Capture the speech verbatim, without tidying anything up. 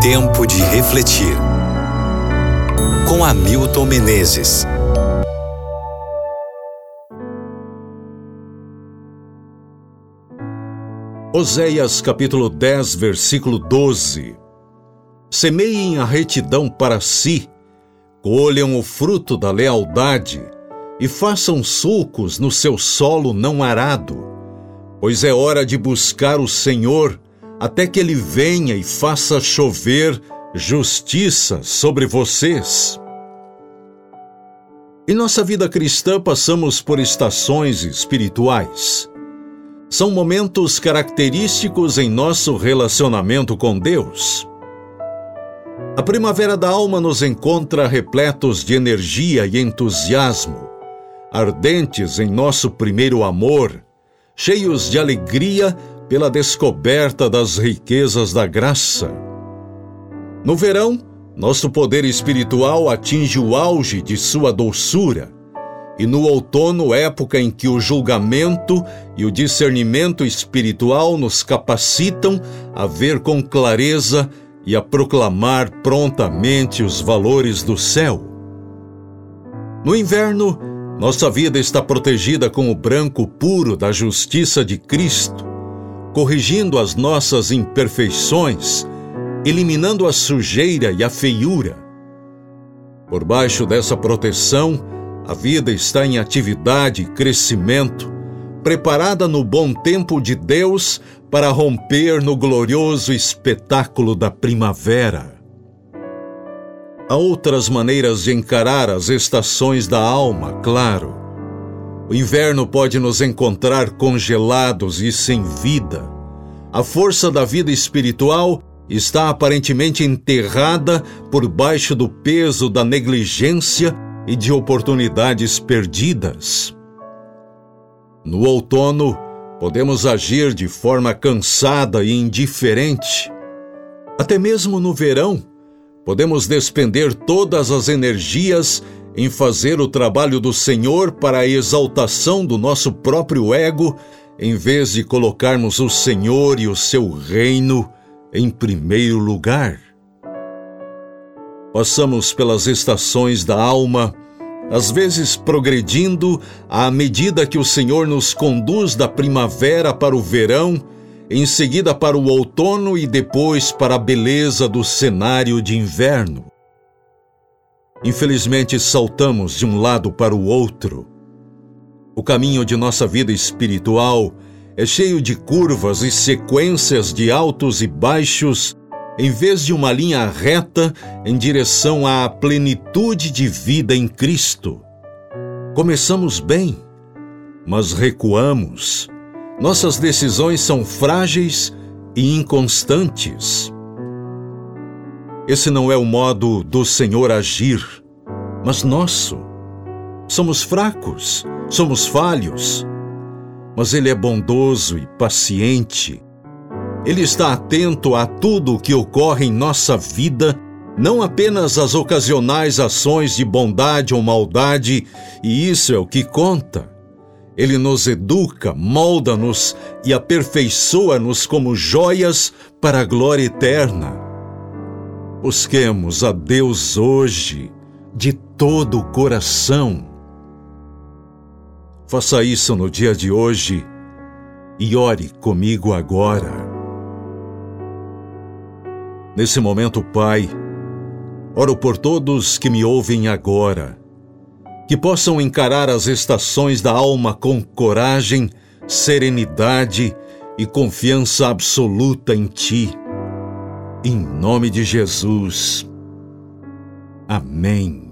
Tempo de refletir. Com Hamilton Menezes. Oséias capítulo dez, versículo doze. Semeiem a retidão para si, colham o fruto da lealdade e façam sulcos no seu solo não arado, pois é hora de buscar o Senhor até que Ele venha e faça chover justiça sobre vocês. Em nossa vida cristã passamos por estações espirituais. São momentos característicos em nosso relacionamento com Deus. A primavera da alma nos encontra repletos de energia e entusiasmo, ardentes em nosso primeiro amor, cheios de alegria pela descoberta das riquezas da graça. No verão, nosso poder espiritual atinge o auge de sua doçura, e no outono, época em que o julgamento e o discernimento espiritual nos capacitam a ver com clareza e a proclamar prontamente os valores do céu. No inverno, nossa vida está protegida com o branco puro da justiça de Cristo, corrigindo as nossas imperfeições, eliminando a sujeira e a feiura. Por baixo dessa proteção, a vida está em atividade e crescimento, preparada no bom tempo de Deus para romper no glorioso espetáculo da primavera. Há outras maneiras de encarar as estações da alma, claro. O inverno pode nos encontrar congelados e sem vida. A força da vida espiritual está aparentemente enterrada por baixo do peso da negligência e de oportunidades perdidas. No outono, podemos agir de forma cansada e indiferente. Até mesmo no verão, podemos despender todas as energias em fazer o trabalho do Senhor para a exaltação do nosso próprio ego, em vez de colocarmos o Senhor e o seu reino em primeiro lugar. Passamos pelas estações da alma, às vezes progredindo à medida que o Senhor nos conduz da primavera para o verão, em seguida para o outono e depois para a beleza do cenário de inverno. Infelizmente, saltamos de um lado para o outro. O caminho de nossa vida espiritual é cheio de curvas e sequências de altos e baixos, em vez de uma linha reta em direção à plenitude de vida em Cristo. Começamos bem, mas recuamos. Nossas decisões são frágeis e inconstantes. Esse não é o modo do Senhor agir, mas nosso. Somos fracos, somos falhos, mas Ele é bondoso e paciente. Ele está atento a tudo o que ocorre em nossa vida, não apenas às ocasionais ações de bondade ou maldade, e isso é o que conta. Ele nos educa, molda-nos e aperfeiçoa-nos como joias para a glória eterna. Busquemos a Deus hoje, de todo o coração. Faça isso no dia de hoje e ore comigo agora. Nesse momento, Pai, oro por todos que me ouvem agora, que possam encarar as estações da alma com coragem, serenidade e confiança absoluta em Ti. Em nome de Jesus. Amém.